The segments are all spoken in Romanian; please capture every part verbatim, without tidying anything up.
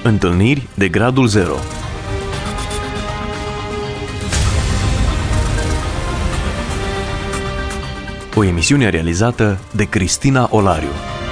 Întâlniri de gradul zero. O emisiune realizată de Cristina Olariu.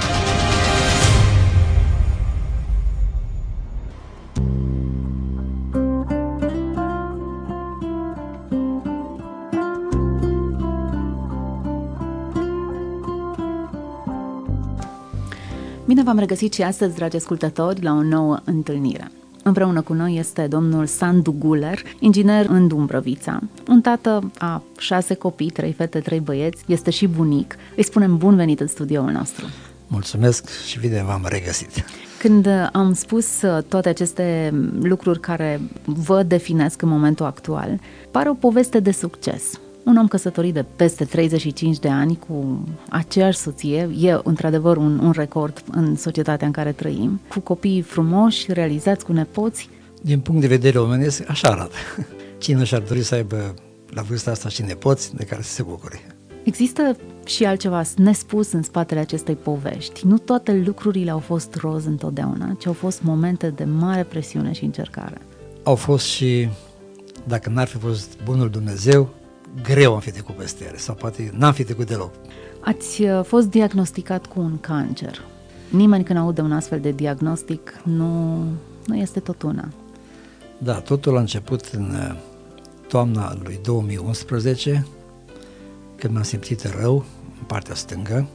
Bine v-am regăsit și astăzi, dragi ascultători, la o nouă întâlnire. Împreună cu noi este domnul Sandu Guler, inginer în Dumbrăvița. Un tată a șase copii, trei fete, trei băieți, este și bunic. Îi spunem bun venit în studioul nostru. Mulțumesc și bine v-am regăsit. Când am spus toate aceste lucruri care vă definesc în momentul actual, pare o poveste de succes. Un om căsătorit de peste treizeci și cinci de ani cu aceeași soție, e într-adevăr un, un record în societatea în care trăim, cu copii frumoși, realizați, cu nepoți. Din punct de vedere omenesc, așa arată. Cine nu și-ar dori să aibă la vârsta asta și nepoți de care să se bucure? Există și altceva nespus în spatele acestei povești. Nu toate lucrurile au fost roz întotdeauna, ci au fost momente de mare presiune și încercare. Au fost și, dacă n-ar fi fost bunul Dumnezeu, greu am fi trecut peste ele, sau poate n-am fi trecut deloc. Ați fost diagnosticat cu un cancer. Nimeni când aude un astfel de diagnostic nu, nu este tot una. Da, totul a început în toamna lui două mii unsprezece, când m-am simțit rău în partea stângă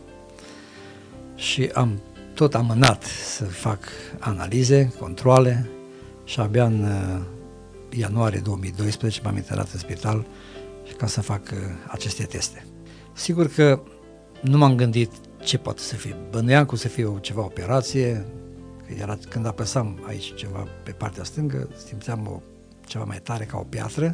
și am tot amânat să fac analize, controale și abia în ianuarie două mii doisprezece m-am internat în spital ca să fac uh, aceste teste. Sigur că nu m-am gândit ce poate să fie. Bănuiam că o să fie o, ceva operație, că era, când apăsam aici ceva pe partea stângă, simțeam o, ceva mai tare ca o piatră.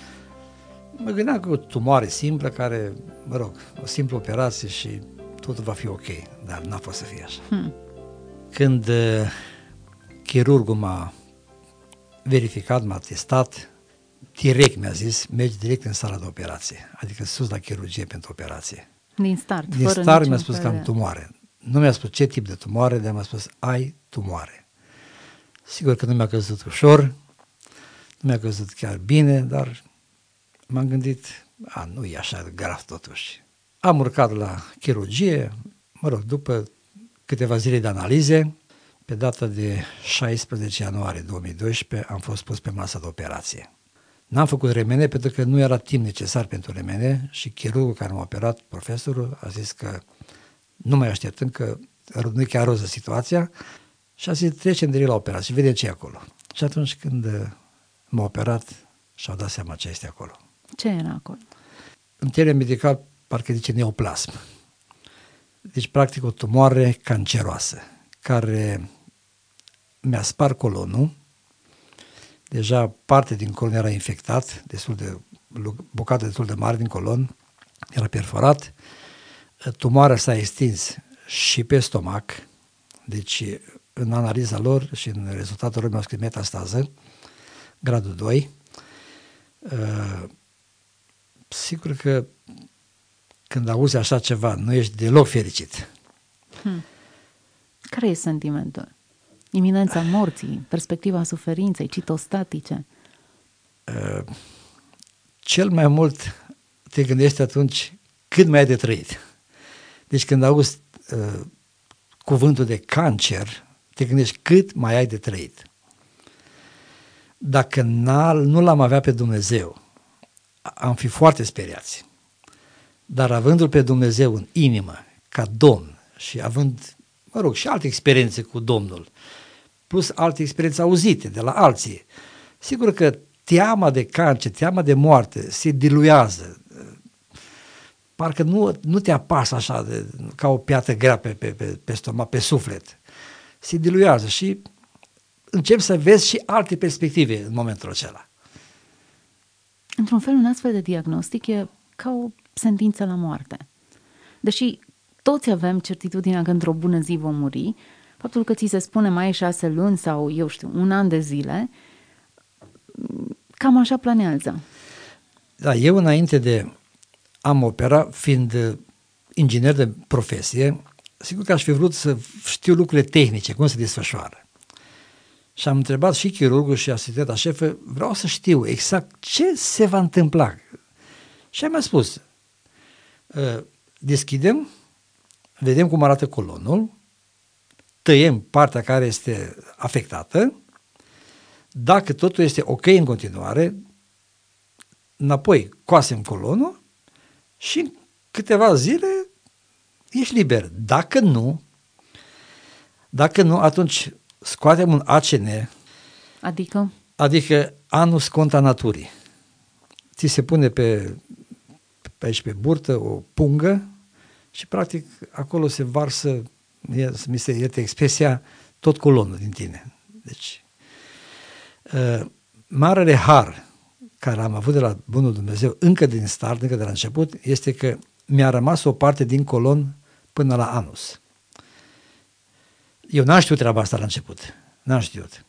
Mă gândeam că o tumoare simplă care, mă rog, o simplă operație și totul va fi ok, dar n-a fost să fie așa. Hmm. Când uh, chirurgul m-a verificat, m-a testat, direct mi-a zis, mergi direct în sala de operație, adică sus la chirurgie pentru operație. Din start, Din fără start mi-a spus fel... că am tumoare. Nu mi-a spus ce tip de tumoare, dar mi-a spus, ai tumoare. Sigur că nu mi-a căzut ușor, nu mi-a căzut chiar bine, dar m-am gândit, a, nu e așa grav totuși. Am urcat la chirurgie, mă rog, după câteva zile de analize, pe data de șaisprezece ianuarie două mii doisprezece am fost pus pe masa de operație. N-am făcut remene pentru că nu era timp necesar pentru remene și chirurgul care m-a operat, profesorul, a zis că nu mai așteptăm, că nu e chiar roză situația și a zis trecem direct la operație și vedem ce e acolo. Și atunci când m-a operat și-au dat seama ce este acolo. Ce era acolo? În termen medical parcă zice neoplasm. Deci practic o tumoare canceroasă care mi-a spart colonul. Deja parte din colon era infectat, destul de, bucată destul de mare din colon, era perforat. Tumoarea s-a extins și pe stomac, deci în analiza lor și în rezultatul lor mi-au scris metastază, gradul doi. Uh, sigur că când auzi așa ceva, nu ești deloc fericit. Hmm. Care e sentimentul? Iminența morții, perspectiva suferinței, citostatice? Uh, cel mai mult te gândești atunci cât mai ai de trăit. Deci când auzi uh, cuvântul de cancer, te gândești cât mai ai de trăit. Dacă nu l-am avea pe Dumnezeu, am fi foarte speriați. Dar avându-L pe Dumnezeu în inimă, ca Domn, și având, mă rog, și alte experiențe cu Domnul, plus alte experiențe auzite de la alții, sigur că teama de cancer, teama de moarte se diluează. Parcă nu, nu te apasă așa de, ca o piatră grea pe, pe, pe, pe stomac, pe suflet. Se diluează și începi să vezi și alte perspective în momentul acela. Într-un fel, un astfel de diagnostic e ca o sentință la moarte. Deși toți avem certitudinea că într-o bună zi vom muri, faptul că ți se spune mai ai șase luni sau, eu știu, un an de zile, cam așa planează. Da, eu înainte de am operat, fiind inginer de profesie, sigur că aș fi vrut să știu lucrurile tehnice, cum se desfășoară. Și am întrebat și chirurgul și asistenta șefă, vreau să știu exact ce se va întâmpla. Și mi-a spus, deschidem, vedem cum arată colonul, tăiem partea care este afectată, dacă totul este ok în continuare, înapoi coasem colonul și în câteva zile ești liber. Dacă nu, dacă nu, atunci scoatem un A C N, Adică? Adică anus contra naturii. Ți se pune pe, pe aici pe burtă o pungă și practic acolo se varsă, mi se ierte expresia, tot colonul din tine. Deci, uh, marele har care am avut de la Bunul Dumnezeu încă din start, încă de la început, este că mi-a rămas o parte din colon până la anus. Eu n-am știut treaba asta la început. N-am știut.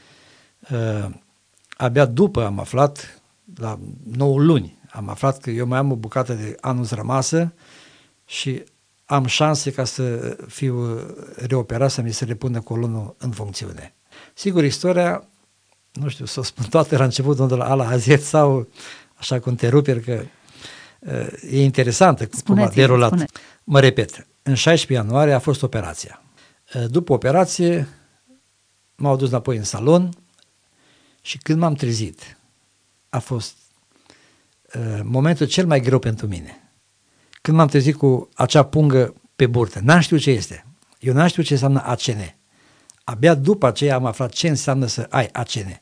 Uh, abia după am aflat, la nouă luni, am aflat că eu mai am o bucată de anus rămasă și am șanse ca să fiu reoperat, să mi se repună colonul în funcțiune. Sigur, istoria, nu știu, să o spun toate la început, de la A la Z sau așa cu întreruperi, că uh, e interesantă cum a derulat. Spune. Mă repet, în șaisprezece ianuarie a fost operația. Uh, după operație m-au dus înapoi în salon și când m-am trezit a fost uh, momentul cel mai greu pentru mine. Când m-am trezit cu acea pungă pe burtă, n-am știut ce este. Eu n-am știut ce înseamnă A C N. Abia după aceea am aflat ce înseamnă să ai A C N.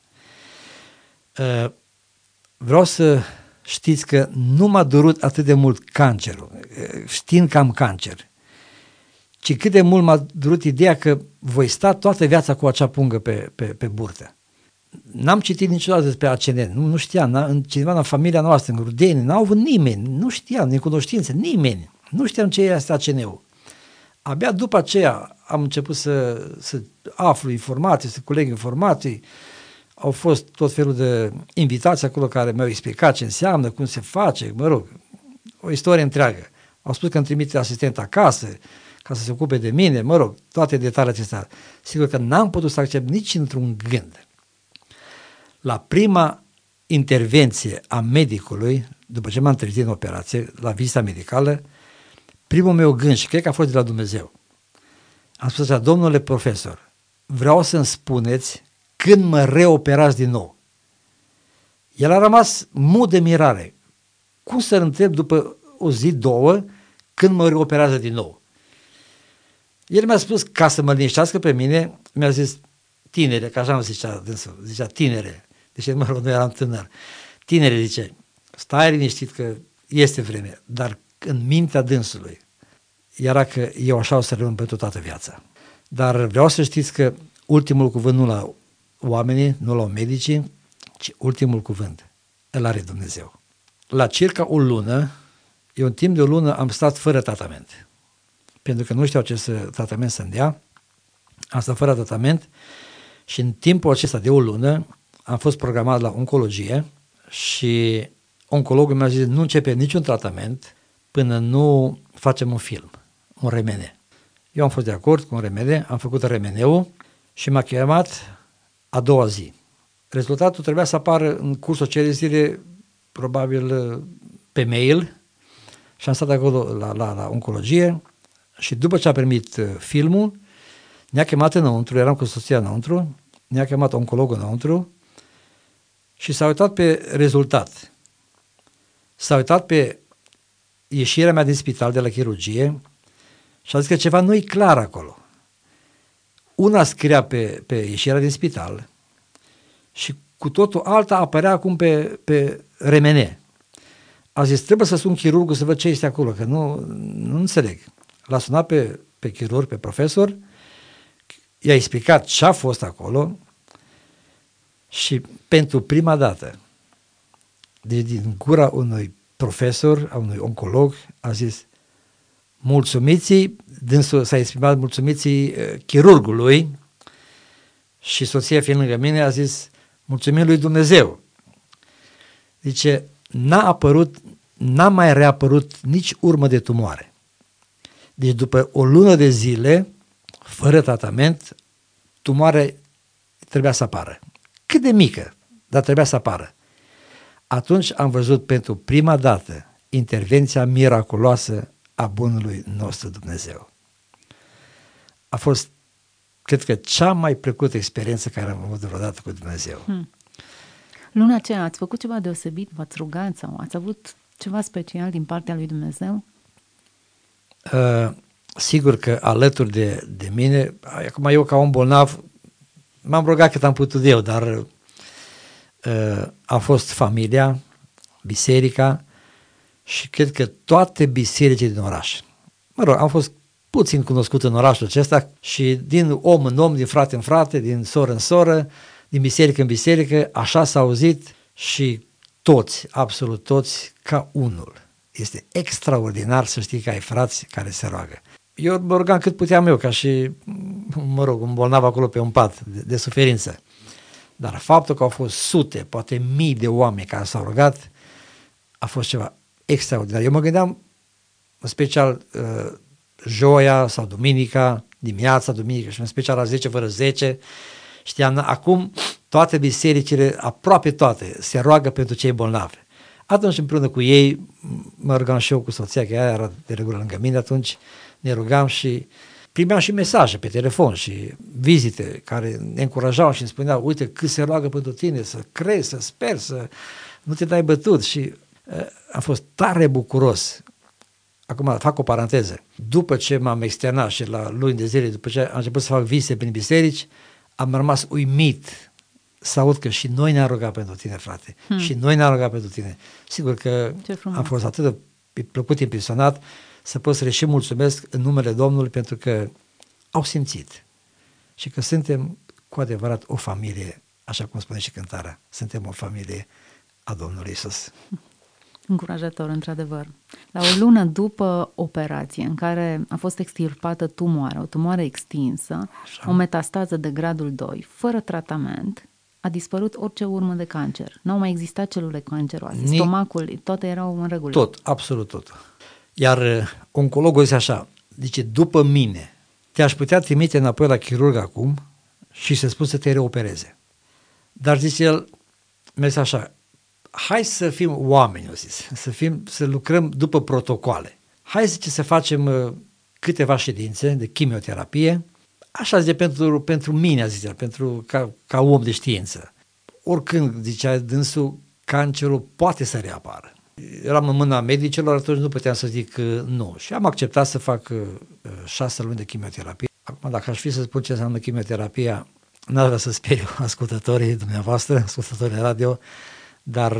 Uh, vreau să știți că nu m-a durut atât de mult cancerul, uh, știind că am cancer, ci cât de mult m-a durut ideea că voi sta toată viața cu acea pungă pe, pe, pe burtă. N-am citit niciodată despre A C N, nu, nu știam, în cineva în familia noastră, în rudeni, n-au avut nimeni, nu știam, în cunoștințe, nimeni, nu știam ce este A C N-ul. Abia după aceea am început să, să aflu informații, să culeg informații, au fost tot felul de invitații acolo care mi-au explicat ce înseamnă, cum se face, mă rog, o istorie întreagă. Au spus că îmi trimite asistent acasă, ca să se ocupe de mine, mă rog, toate detaliile acestea. Sigur că n-am putut să accept nici într-un gând. La prima intervenție a medicului, după ce m-am trezit în operație, la vizita medicală, primul meu gând, și cred că a fost de la Dumnezeu, am spus așa, domnule profesor, vreau să-mi spuneți când mă reoperați din nou. El a rămas mut de mirare. Cum să-l întreb după o zi, două, când mă reoperează din nou? El mi-a spus, ca să mă liniștească pe mine, mi-a zis, tinere, că așa îmi zicea dânsul, zicea tinere, deși mă rog, nu eram tânăr. Tinere, zice, stai liniștit că este vreme, dar în mintea dânsului era că eu așa o să rămân pentru toată viața. Dar vreau să știți că ultimul cuvânt nu la oamenii, nu la medicii, ci ultimul cuvânt îl are Dumnezeu. La circa o lună, eu în timp de o lună am stat fără tratament, pentru că nu știau ce să, tratament să-mi dea, am stat fără tratament și în timpul acesta de o lună am fost programat la oncologie și oncologul mi-a zis nu începe niciun tratament până nu facem un film, un R M N. Eu am fost de acord cu un R M N, am făcut R M N-ul și m-a chemat a doua zi. Rezultatul trebuia să apară în cursul acelei zile, probabil pe mail, și am stat acolo la, la, la oncologie și după ce a primit filmul, ne-a chemat înăuntru, eram cu soția înăuntru, ne-a chemat oncologul înăuntru și s-a uitat pe rezultat. S-a uitat pe ieșirea mea din spital de la chirurgie și a zis că ceva nu e clar acolo. Una scria pe, pe ieșirea din spital și cu totul alta apărea acum pe, pe R M N. A zis, trebuie să sun chirurgul să văd ce este acolo, că nu, nu înțeleg. L-a sunat pe, pe chirurg, pe profesor, i-a explicat ce a fost acolo și pentru prima dată, de, din gura unui profesor, a unui oncolog, a zis, mulțumiții, dânsul s-a exprimat mulțumiții uh, chirurgului și soția fiind lângă mine a zis, mulțumim lui Dumnezeu. Zice, n-a apărut, n-a mai reapărut nici urmă de tumoare. Deci după o lună de zile, fără tratament, tumoarea trebuia să apară. Cât de mică, dar trebuia să apară. Atunci am văzut pentru prima dată intervenția miraculoasă a bunului nostru Dumnezeu. A fost, cred că, cea mai plăcută experiență care am avut vreodată cu Dumnezeu. Hmm. Luna aceea ați făcut ceva deosebit, v-ați rugat sau ați avut ceva special din partea lui Dumnezeu? Uh, sigur că alături de, de mine, acum eu ca om bolnav, m-am rugat cât am putut eu, dar uh, a fost familia, biserica și cred că toate bisericile din oraș. Mă rog, am fost puțin cunoscut în orașul acesta și din om în om, din frate în frate, din soră în soră, din biserică în biserică, așa s-a auzit și toți, absolut toți, ca unul. Este extraordinar să știi că ai frați care se roagă. Eu mă rugam cât puteam eu, ca și, mă rog, un bolnav acolo pe un pat de, de suferință. Dar faptul că au fost sute, poate mii de oameni care s-au rugat, a fost ceva extraordinar. Eu mă gândeam, în special, uh, joia sau duminica, dimineața, duminică și în special la zece fără zece, știam, acum toate bisericile, aproape toate, se roagă pentru cei bolnavi. Atunci împreună cu ei, mă rugam și eu cu soția, că ea era de regulă lângă mine atunci, ne rugam și primeam și mesaje pe telefon și vizite care ne încurajau și îmi spuneau, uite cât se roagă pentru tine, să crezi, să speri, să nu te dai bătut și uh, am fost tare bucuros. Acum fac o paranteză. După ce m-am externat și la luni de zile, după ce am început să fac vizite prin biserici, am rămas uimit să aud că și noi ne-am rugat pentru tine, frate. Hmm. Și noi ne-am rugat pentru tine. Sigur că am fost atât de plăcut impresionat să pot să le și mulțumesc în numele Domnului pentru că au simțit și că suntem cu adevărat o familie, așa cum spune și cântarea, suntem o familie a Domnului Iisus. Încurajator, într-adevăr. La o lună după operație, în care a fost extirpată tumoarea, o tumoare extinsă, așa, o metastază de gradul doi, fără tratament, a dispărut orice urmă de cancer. Nu au mai existat celule canceroase, Ni... stomacul, toate erau în regulă. Tot, absolut tot. Iar oncologul zice așa, zice, după mine, te-aș putea trimite înapoi la chirurg acum și să spun să te reopereze. Dar zice el, merge așa, hai să fim oameni, eu zis, să, fim, să lucrăm după protocoale. Hai zice, să facem uh, câteva ședințe de chimioterapie, așa zice, pentru, pentru mine, zice, pentru, ca, ca om de știință. Oricând, zicea dânsul, cancerul poate să reapară. Eram în mâna medicilor, atunci nu puteam să zic uh, nu. Și am acceptat să fac uh, șase luni de chimioterapie. Acum, dacă aș fi să spun ce înseamnă chimioterapia, n-ar vrea să speriu ascultătorii dumneavoastră, ascultătorii radio, dar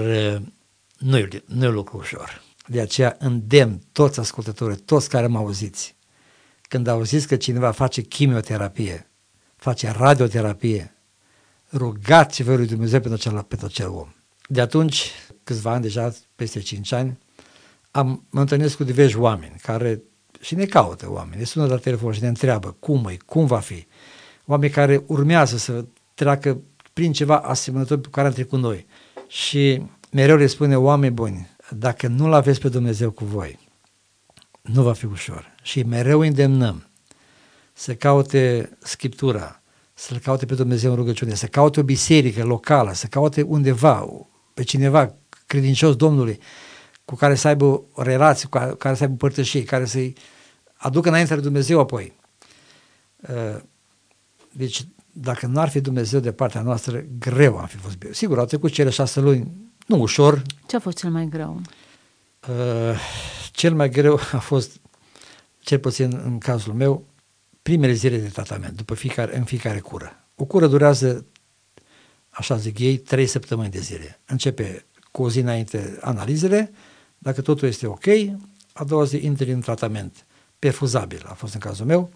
nu e, nu e lucru ușor. De aceea îndemn toți ascultătorii, toți care mă auziți, când auziți că cineva face chimioterapie, face radioterapie, rugați-vă lui Dumnezeu pentru acel, pentru acel om. De atunci, câțiva ani deja, peste cinci ani, am, mă întâlnesc cu diversi oameni care și ne caută oameni, ne sună la telefon și ne întreabă cum e, cum va fi. Oameni care urmează să treacă prin ceva asemănător pe care am trecut noi. Și mereu le spune, oameni buni, dacă nu-L aveți pe Dumnezeu cu voi, nu va fi ușor. Și mereu îndemnăm să caute Scriptura, să-L caute pe Dumnezeu în rugăciune, să caute o biserică locală, să caute undeva, pe cineva credincios Domnului, cu care să aibă o relație, cu care să aibă părtășie, care să-i aducă înainte de Dumnezeu apoi. Deci, dacă n-ar fi Dumnezeu de partea noastră, greu am fi fost bine. Sigur, au trecut cele șase luni, nu ușor. Ce a fost cel mai greu? Uh, cel mai greu a fost, cel puțin în cazul meu, primele zile de tratament, după fiecare, în fiecare cură. O cură durează, așa zic ei, trei săptămâni de zile. Începe cu o zi înainte analizele, dacă totul este ok, a doua zi intri în tratament perfuzabil, a fost în cazul meu,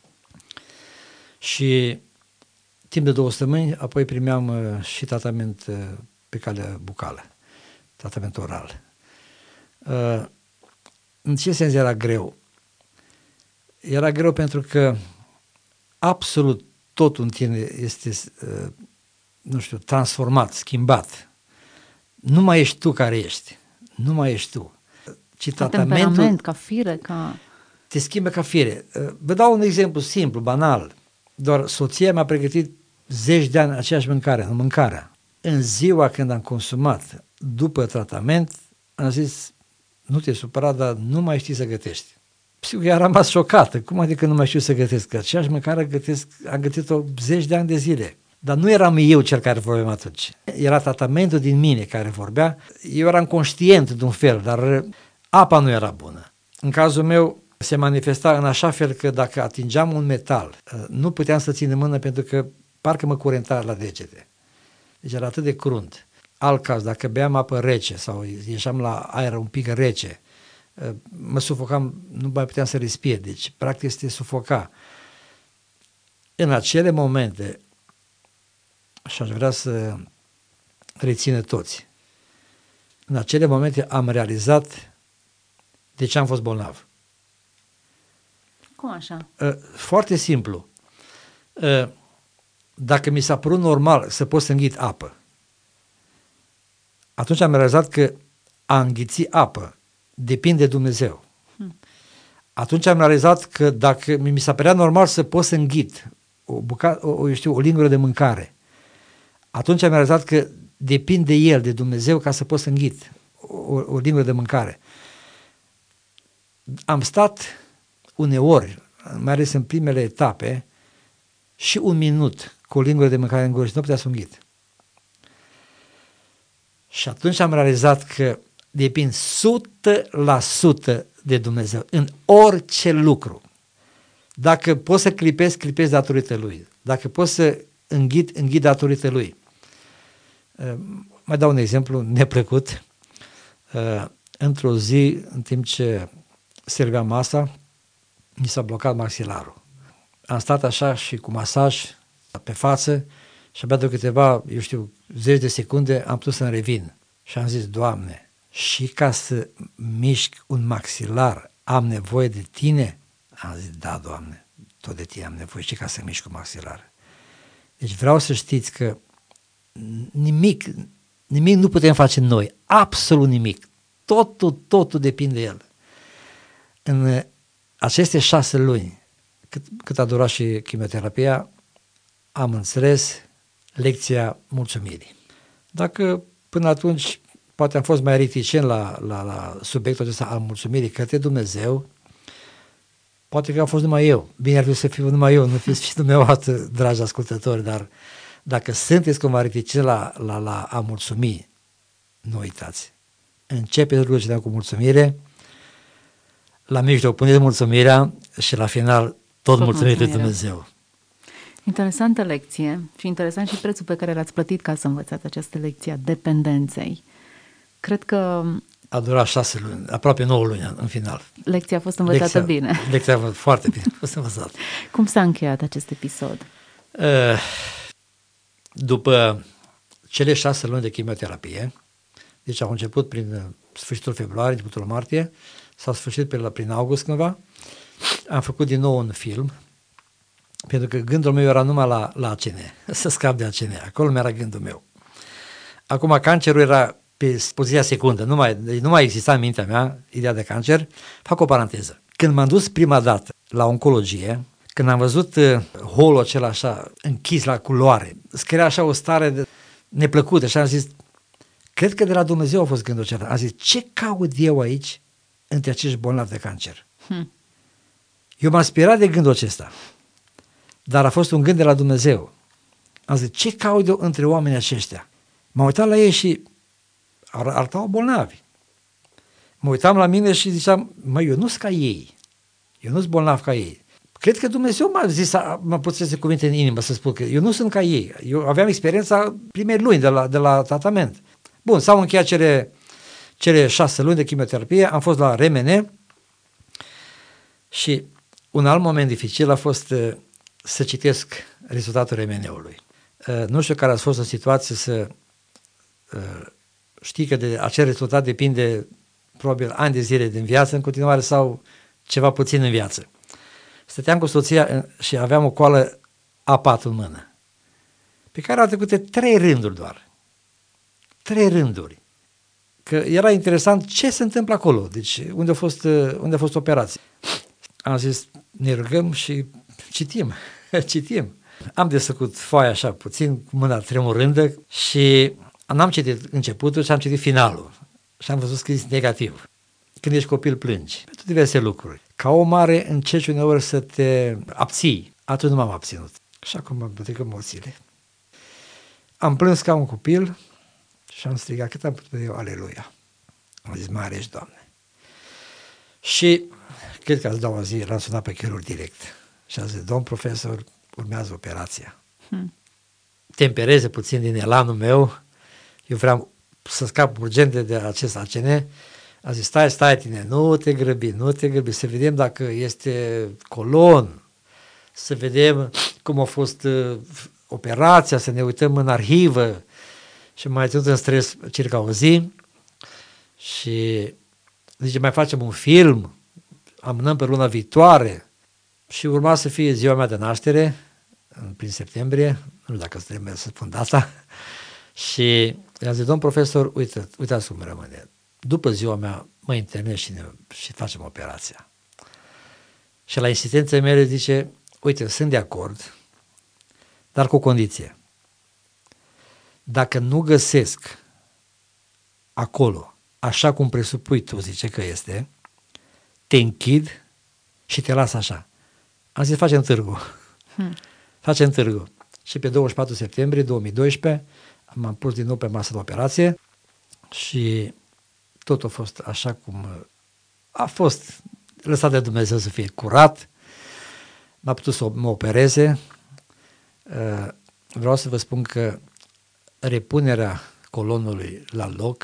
și timp de două săptămâni, apoi primeam uh, și tratament uh, pe calea bucală, tratament oral. Uh, în ce sens era greu? Era greu pentru că absolut tot în tine este, uh, nu știu, transformat, schimbat. Nu mai ești tu care ești, nu mai ești tu. Ci ca temperament, ca fire, ca... Te schimbă ca fire. Uh, vă dau un exemplu simplu, banal. Doar soția mi-a pregătit zeci de ani aceeași mâncare, mâncarea. În ziua când am consumat, după tratament, am zis, nu te supăra, dar nu mai știi să gătești. Sigur, ea a rămas șocată. Cum adică nu mai știu să gătesc? Că aceeași mâncare gătesc, am gătit-o zeci de ani de zile. Dar nu eram eu cel care vorbeam atunci. Era tratamentul din mine care vorbea. Eu eram conștient de un fel, dar apa nu era bună. În cazul meu se manifesta în așa fel că dacă atingeam un metal, nu puteam să țin în mână pentru că parcă mă curenta la degete. Deci era atât de crunt. Alt caz, dacă beam apă rece sau ieșeam la aer un pic rece, mă sufocam, nu mai puteam să respir, deci practic se sufoca. În acele momente, și aș vrea să rețină toți, în acele momente am realizat de ce am fost bolnav. Cum așa? Foarte simplu. Dacă mi s-a părut normal să pot să înghit apă, atunci am realizat că a înghiți apă depinde de Dumnezeu. Hmm. Atunci am realizat că dacă mi s-a părea normal să pot să înghit o, bucată, o, eu știu, o lingură de mâncare, atunci am realizat că depinde de El, de Dumnezeu, ca să pot să înghit o, o lingură de mâncare. Am stat uneori, mai ales în primele etape, și un minut cu o lingură de mâncare în gură și nu putea să înghit. Și atunci am realizat că depind o sută la sută de Dumnezeu în orice lucru. Dacă pot să clipesc, clipesc datorită Lui. Dacă pot să înghit, înghit datorită Lui. Uh, mai dau un exemplu neplăcut. Uh, într-o zi, în timp ce serveam masa, mi s-a blocat maxilarul. Am stat așa și cu masaj pe față și abia de câteva, eu știu, zeci de secunde am putut să-mi revin. Și am zis, Doamne, și ca să mișc un maxilar am nevoie de Tine? Am zis, da, Doamne, tot de Tine am nevoie și ca să mișc un maxilar. Deci vreau să știți că nimic, nimic nu putem face noi, absolut nimic. Totul, totul depinde de El. În aceste șase luni, cât, cât a durat și chimioterapia, am înțeles lecția mulțumirii. Dacă până atunci poate am fost mai reticent la, la, la subiectul acesta al mulțumirii către Dumnezeu, poate că a fost numai eu. Bine ar fi să fiu numai eu, nu fiți și dumneavoastră, dragi ascultători, dar dacă sunteți cumva reticent la, la, la a mulțumi, nu uitați. Începeți rugăciunea cu mulțumire, la mijloc puneți mulțumirea și la final tot, tot mulțumirea de Dumnezeu. Interesantă lecție și interesant și prețul pe care l-ați plătit ca să învățați această lecție a dependenței. Cred că a durat șase luni, aproape nouă luni în final. Lecția a fost învățată lecția, bine. Lecția a fost foarte bine, a fost învățată. Cum s-a încheiat acest episod? După cele șase luni de chimioterapie, deci au început prin sfârșitul februarie, începutul martie, s-au sfârșit pe la, prin august cândva, am făcut din nou un film, pentru că gândul meu era numai la, la A C N, să scap de A C N, acolo mi-era gândul meu. Acum cancerul era pe poziția secundă, nu mai, nu mai exista în mintea mea ideea de cancer. Fac o paranteză. Când m-am dus prima dată la oncologie, când am văzut uh, holul acela așa închis la culoare, scria așa o stare de neplăcută și am zis, cred că de la Dumnezeu a fost gândul acela. Am zis, ce caut eu aici între acești bolnavi de cancer? Hmm. Eu m-am speriat de gândul acesta, dar a fost un gând de la Dumnezeu. Am zis, ce caut eu între oamenii aceștia? M-am uitat la ei și arătau bolnavi. Mă uitam la mine și ziceam, măi, eu nu-s ca ei. Eu nu-s bolnav ca ei. Cred că Dumnezeu m-a zis, m-a pus să se cuvinte în inimă să spun că eu nu sunt ca ei. Eu aveam experiența primei luni de la, de la tratament. Bun, s-au încheiat cele, cele șase luni de chimioterapie, am fost la R M N și un alt moment dificil a fost uh, să citesc rezultatul R M N-ului. Uh, nu știu care a fost o situație să uh, știi că de acel rezultat depinde probabil ani de zile din viață în continuare sau ceva puțin în viață. Stăteam cu soția și aveam o coală A patru în mână, pe care au trecut trei rânduri doar. Trei rânduri. Că era interesant ce se întâmplă acolo, deci unde a fost, unde a fost operație. Am zis, ne rugăm și citim, citim. Am desfăcut foaia așa puțin, cu mâna tremurândă și n-am citit începutul și am citit finalul. Și am văzut scris negativ. Când ești copil plângi pentru diverse lucruri. Ca o mare încerci uneori să te abții. Atunci nu m-am abținut. Și acum am bătut emoțiile. Am plâns ca un copil și am strigat cât am putut eu, aleluia. Am zis, mare ești, Doamne. Și cred că a doua zi l-am sunat pe chirurg direct. Și a zis, domn profesor, urmează operația. Hmm. Tempereze puțin din elanul meu. Eu vreau să scap urgent de acest A C N. A zis, stai, stai tine, nu te grăbi, nu te grăbi, să vedem dacă este colon, să vedem cum a fost uh, operația, să ne uităm în arhivă. Și m-a ținut în stres circa o zi și zice, mai facem un film, amânăm pe luna viitoare și urma să fie ziua mea de naștere, în prin septembrie, nu știu dacă trebuie să spun data, și i-am zis, domn profesor, uite, uitați cum rămâne. După ziua mea mă internez și, ne, și facem operația. Și la insistența mele zice, uite, sunt de acord, dar cu o condiție. Dacă nu găsesc acolo, așa cum presupui tu, zice că este, te închid și te las așa. Am zis, facem târgu. Hmm. Facem târgu. Și pe douăzeci și patru septembrie două mii doisprezece m-am pus din nou pe masă de operație și tot a fost așa cum a fost lăsat de Dumnezeu să fie curat. M-a putut să mă opereze. Vreau să vă spun că repunerea colonului la loc,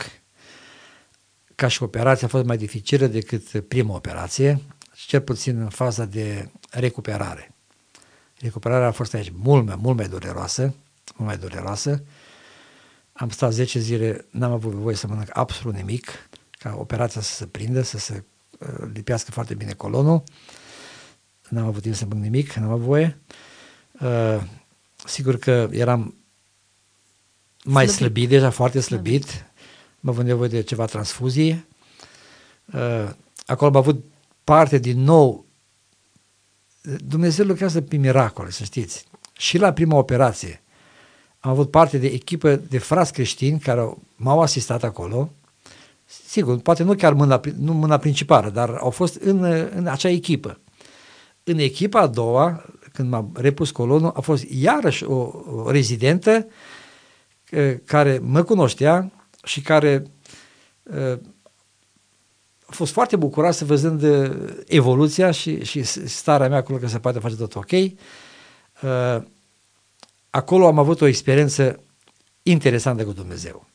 ca și operația, a fost mai dificilă decât prima operație, cel puțin în faza de recuperare. Recuperarea a fost aici mult mai, mult mai dureroasă, mult mai dureroasă. Am stat zece zile, n-am avut voie să mănânc absolut nimic, ca operația să se prindă, să se uh, lipească foarte bine colonul. N-am avut timp să mănânc nimic, n-am avut voie. Uh, sigur că eram mai slăbit, slăbit deja, foarte slăbit. slăbit. Am avut nevoie de ceva transfuzie. Uh, acolo am avut parte din nou. Dumnezeu lucrează pe miracole, să știți. Și la prima operație am avut parte de echipă de frați creștini care m-au asistat acolo. Sigur, poate nu chiar mâna, nu mâna principală, dar au fost în, în acea echipă. În echipa a doua, când m-am repus colonul, a fost iarăși o, o rezidentă care mă cunoștea și care uh, a fost foarte bucuroasă văzând evoluția și, și starea mea acolo că se poate face tot ok. Uh, acolo am avut o experiență interesantă cu Dumnezeu.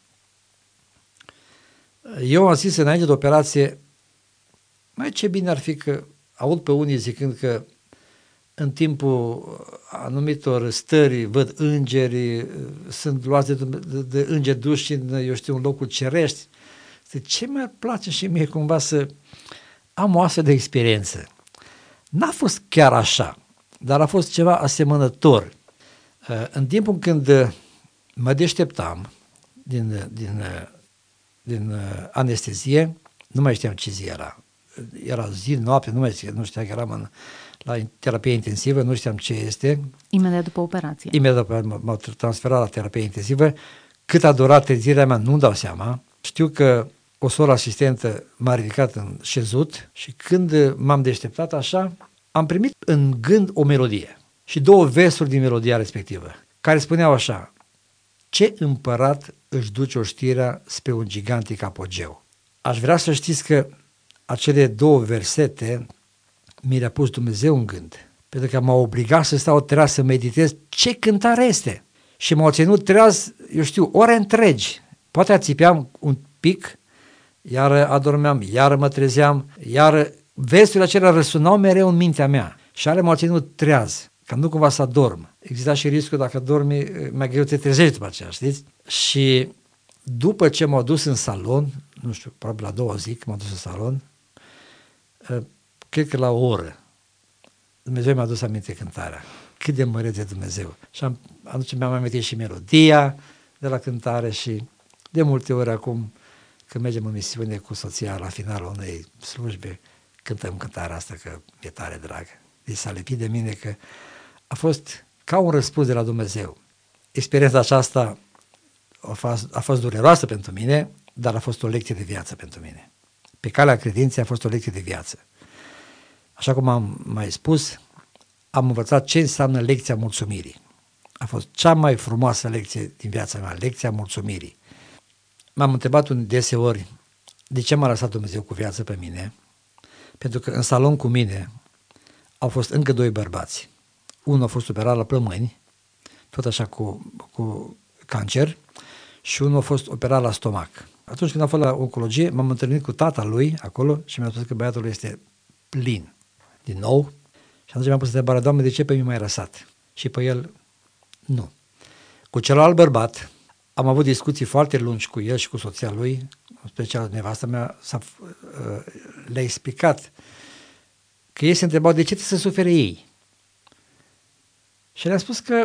Eu am zis înainte de operație, mai ce bine ar fi că aud pe unii zicând că în timpul anumitor stări văd îngeri, sunt luați de, de, de îngeri duși în, eu știu, în locul cerești. Ce mi-ar place și mie cumva să am o astfel de experiență. N-a fost chiar așa, dar a fost ceva asemănător. În timpul când mă deșteptam din, din, din anestezie, nu mai știam ce zi era. Era zi, noapte, nu mai știam, nu știam că eram în, la terapie intensivă, nu știam ce este. Imediat după operație. Imediat după m-au transferat la terapie intensivă. Cât a durat trezirea mea, nu-mi dau seama. Știu că o soră asistentă m-a ridicat în șezut și când m-am deșteptat așa, am primit în gând o melodie și două versuri din melodia respectivă, care spuneau așa: ce împărat își duce oștirea spre un gigantic apogeu. Aș vrea să știți că acele două versete mi le-a pus Dumnezeu în gând, pentru că m-a obligat să stau treaz să meditez ce cântare este. Și m-au ținut treaz, eu știu, ore întregi. Poate ațipeam un pic, iar adormeam, iar mă trezeam, iar versurile acelea răsunau mereu în mintea mea. Și ale m-au ținut treaz, ca nu cumva să adorm. Exista și riscul, dacă dormi, mai greu te trezești după aceea, știți? Și după ce m-au dus în salon, nu știu, probabil la doua zi, când m-au dus în salon, cred că la o oră, Dumnezeu mi-a dus aminte cântarea. Cât de măreț e Dumnezeu. Și am, atunci mi-am amintit și melodia de la cântare și de multe ori acum, când mergem în misiune cu soția la finalul unei slujbe, cântăm cântarea asta că e tare dragă. Deci s-a lipit de mine că a fost ca un răspuns de la Dumnezeu. Experiența aceasta a fost, a fost dureroasă pentru mine, dar a fost o lecție de viață pentru mine. Pe calea credinței a fost o lecție de viață. Așa cum am mai spus, am învățat ce înseamnă lecția mulțumirii. A fost cea mai frumoasă lecție din viața mea, lecția mulțumirii. M-am întrebat deseori de ce m-a lăsat Dumnezeu cu viață pe mine, pentru că în salon cu mine au fost încă doi bărbați. Unul a fost operat la plămâni, tot așa cu, cu cancer, și unul a fost operat la stomac. Atunci când am fost la oncologie, m-am întâlnit cu tata lui acolo și mi-a spus că băiatul este plin din nou. Și atunci mi-am pus întrebarea: Doamne, de ce pe mine m-ai lăsat? Și pe el, nu. Cu celălalt bărbat am avut discuții foarte lungi cu el și cu soția lui, în special nevasta mea, s-a, le-a explicat că ei se întrebau de ce trebuie să sufere ei. Și le-am spus că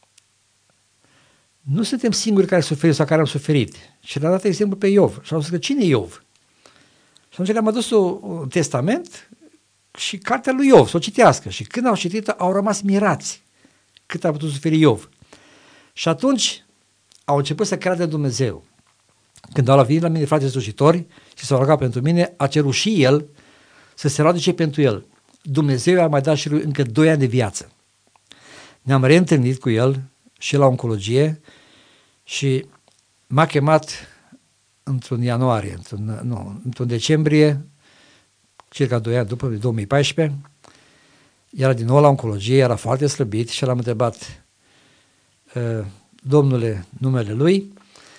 nu suntem singuri care suferim sau care am suferit. Și le-am dat exemplu pe Iov. Și am spus că cine e Iov? Și atunci le-am adus un testament și cartea lui Iov, să o citească. Și când au citit-o, au rămas mirați cât a putut suferi Iov. Și atunci au început să creadă în Dumnezeu. Când au venit la mine frații slujitori și s-au rugat pentru mine, a cerut și el să se roage pentru el. Dumnezeu i-a mai dat și lui încă doi ani de viață. Ne-am reîntâlnit cu el și la oncologie și m-a chemat într-un ianuarie, într-un, nu, într-un decembrie, circa doi ani după, două mii paisprezece, era din nou la oncologie, era foarte slăbit și l-am întrebat: Domnule, numele lui,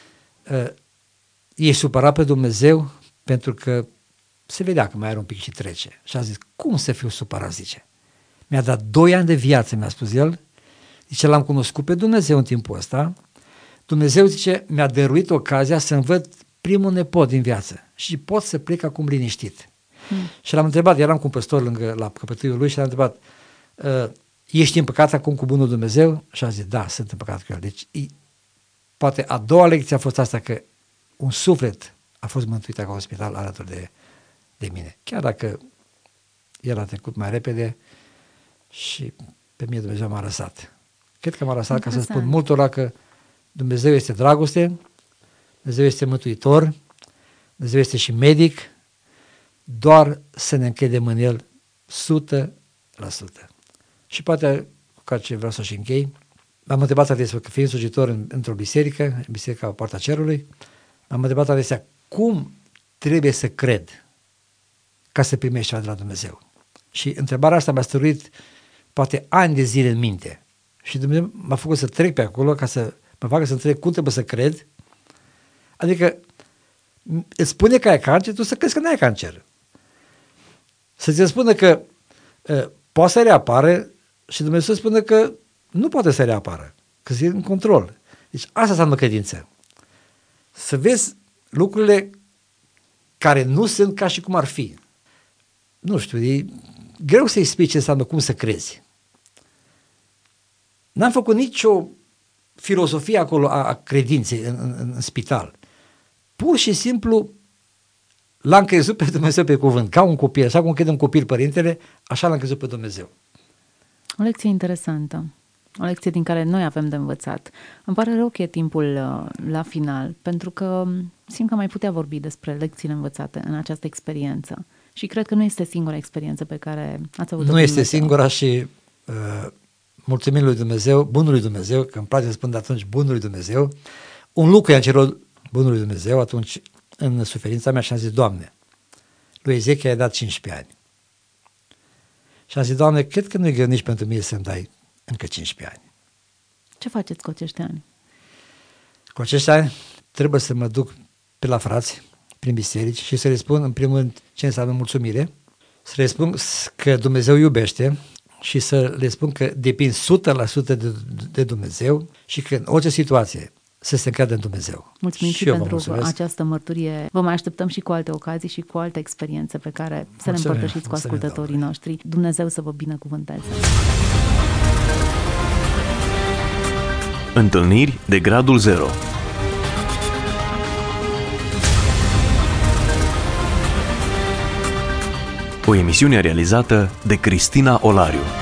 e supărat pe Dumnezeu pentru că se vedea că mai are un pic și trece. Și a zis: cum să fiu supărat, zice. Mi-a dat doi ani de viață, mi-a spus el. Zice, l-am cunoscut pe Dumnezeu în timpul ăsta. Dumnezeu, zice, mi-a dăruit ocazia să-mi văd primul nepot din viață și pot să plec acum liniștit. Hmm. Și l-am întrebat, eram cu un păstor lângă la căpătâiul lui și l-am întrebat: ești în păcat acum cu bunul Dumnezeu? Și a zis: da, sunt în păcat cu el. Deci poate a doua lecție a fost asta, că un suflet a fost mântuit acolo în spital alături de, de mine. Chiar dacă el a trecut mai repede și pe mine Dumnezeu m-a lăsat. Cred că m-a lăsat ca să spun multora că Dumnezeu este dragoste, Dumnezeu este mântuitor, Dumnezeu este și medic, doar să ne încredem în El sută la sută. Și poate, ca ce vreau să și închei, m-am întrebat adesea, că fiind slujitor în, într-o biserică, în biserica Poarta Cerului, m-am întrebat adesea cum trebuie să cred ca să primești ceva de la Dumnezeu. Și întrebarea asta mi-a stăruit poate ani de zile în minte. Și Dumnezeu m-a făcut să trec pe acolo ca să mă facă să înțeleg cum trebuie să cred. Adică îți spune că ai cancer, tu să crezi că nu ai cancer. Să-ți spună că uh, poate să reapară și Dumnezeu spune că nu poate să reapară, că e în control. Deci asta înseamnă credință. Să vezi lucrurile care nu sunt ca și cum ar fi. Nu știu, e greu să explici ce înseamnă cum să crezi. N-am făcut nicio filosofie acolo a, a credinței în, în, în spital. Pur și simplu l-am crezut pe Dumnezeu pe cuvânt, ca un copil, așa cum crede un copil părintele, așa l-am crezut pe Dumnezeu. O lecție interesantă, o lecție din care noi avem de învățat. Îmi pare rău că e timpul la final, pentru că simt că mai putea vorbi despre lecțiile învățate în această experiență. Și cred că nu este singura experiență pe care ați avut-o. Nu este singura și uh, mulțumim lui Dumnezeu, bunului Dumnezeu, că îmi place să spun de atunci bunului Dumnezeu. Un lucru i-am cerut bunului Dumnezeu atunci în suferința mea și am zis: Doamne, lui Ezechia i-a dat cincisprezece ani. Și am zis: Doamne, cred că nu e greu nici pentru mine să-mi dai încă cincisprezece ani. Ce faceți cu acești ani? Cu acești ani trebuie să mă duc pe la frați, prin biserici și să le spun în primul rând ce înseamnă mulțumire, să le spun că Dumnezeu iubește și să le spun că depind o sută la sută de, de Dumnezeu și că în orice situație să se încadre în Dumnezeu. Mulțumim și, și pentru mulțumesc. Această mărturie. Vă mai așteptăm și cu alte ocazii și cu alte experiențe pe care să mulțumim, le împărtășiți cu ascultătorii noștri. Dumnezeu să vă binecuvânteze. Întâlniri de gradul zero. O emisiune realizată de Cristina Olariu.